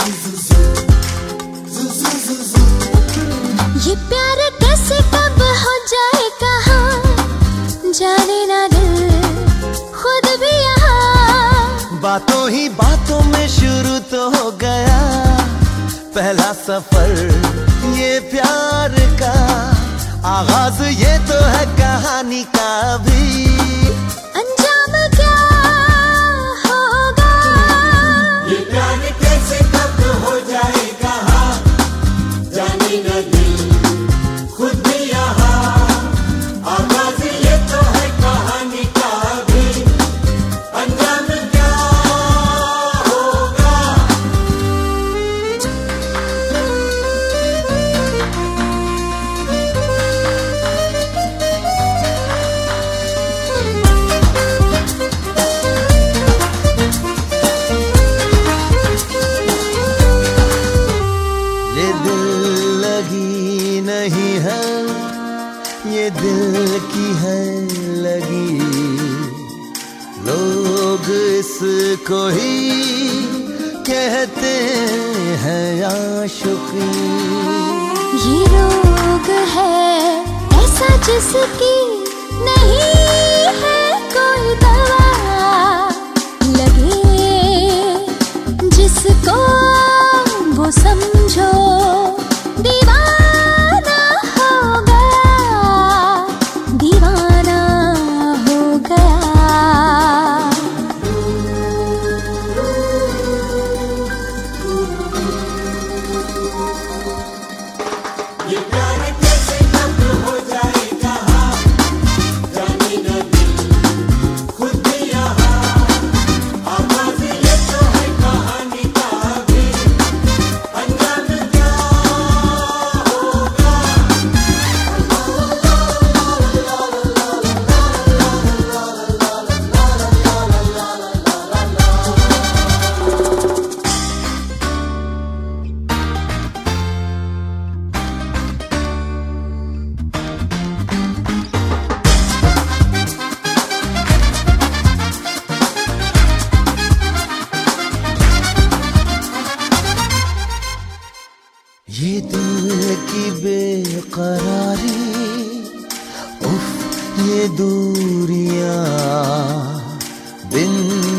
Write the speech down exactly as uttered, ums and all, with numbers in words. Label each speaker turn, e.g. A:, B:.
A: ये प्यार कैसे कब हो जाए कहाँ, जाने ना दिल खुद भी यहाँ।
B: बातों ही बातों में शुरू तो हो गया पहला सफर ये प्यार का, आगाज ये तो है कहानी का भी,
A: अंजाम क्या होगा।
C: ये प्यार कैसे कब हो जाए कहाँ, जाने न दिल खुद भी यहाँ। आगाज ये तो है कहानी का भी, अंजाम क्या होगा।
B: ये दिल लगी नहीं है, ये दिल की है लगी, लोग इसको ही कहते हैं आशिकी।
A: ये रोग है ऐसा जिसकी नहीं है कोई दवा, लगे जिसको वो समझो दीवाना हो गया, दीवाना हो गया।
C: ये प्यार कैसे कब हो जाए कहाँ, जाने न दिल खुद भी यहाँ। आगाज ये तो है कहानी का भी, अंजाम क्या होगा।
B: ये दिल की बेकरारी, उफ ये दूरियां, बिन